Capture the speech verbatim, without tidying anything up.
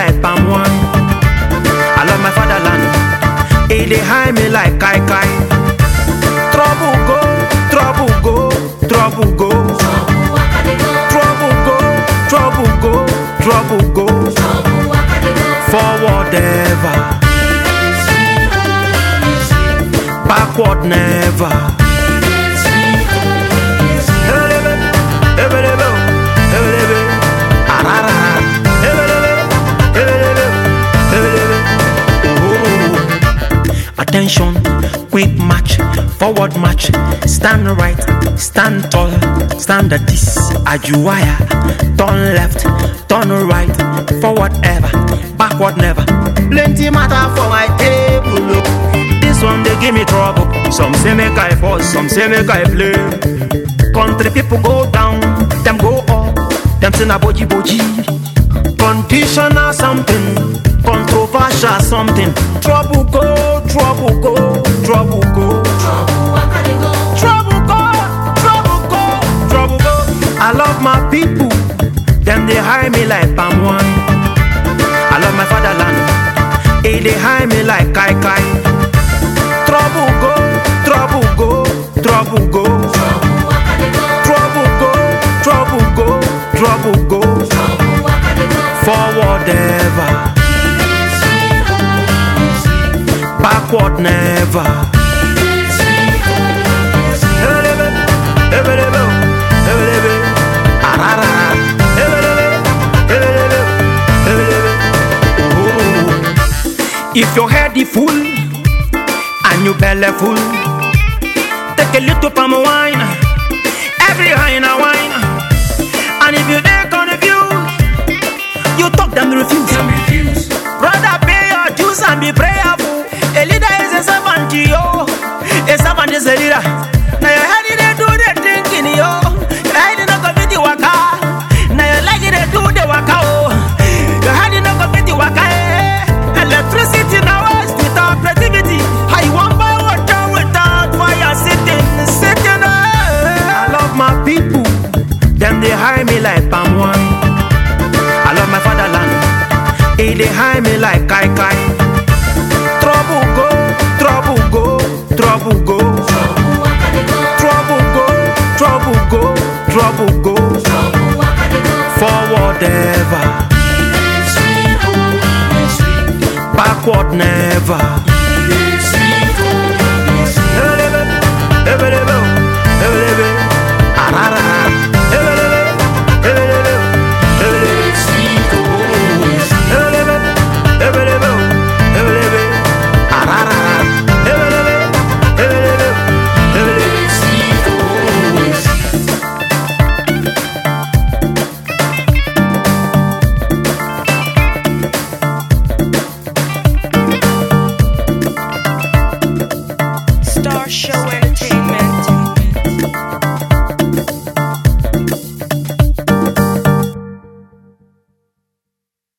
like palm wine. I love my fatherland. It dey high me like kai kai. Trouble go, trouble go, trouble go. Trouble go, trouble go, trouble go. Forward ever, backward never. Attention, quick march, forward march, stand right, stand tall, stand at this, Ajuwaya, turn left, turn right, forward ever, backward never. Plenty matter for my table, this one they give me trouble. Some say make I pause, some say make I play. Country people go down, them go up, them say na boji boji. Conditional something, controversial something. Trouble go, trouble go, trouble go. Trouble go, trouble go, trouble go. I love my people, them they hire me like palm wine. I love my fatherland, it they hire me like kai kai. Trouble go, trouble go, trouble go. Trouble go, trouble go, trouble go. Forward ever, backward never. If your head is full and your belly full, take a little palm wine, every wine a wine. And if you dey confused, you talk them refuse. Them refuse. Brother, pay your dues and be prayerful. A leader is a servant to you. A servant is a leader. Now your head they do the thinking yo. Your head not go fit the waka. Now your leg they do the waka oh. Your head not go fit the waka eh. Electricity now is without creativity. How you want buy water without fire sitting, sitting eh. I love my people. Them they hire me like palm wine. I love my fatherland, it they hire me like kai kai. Trouble go, trouble go, trouble go. Trouble go, trouble go, trouble go. Forward ever, backward never.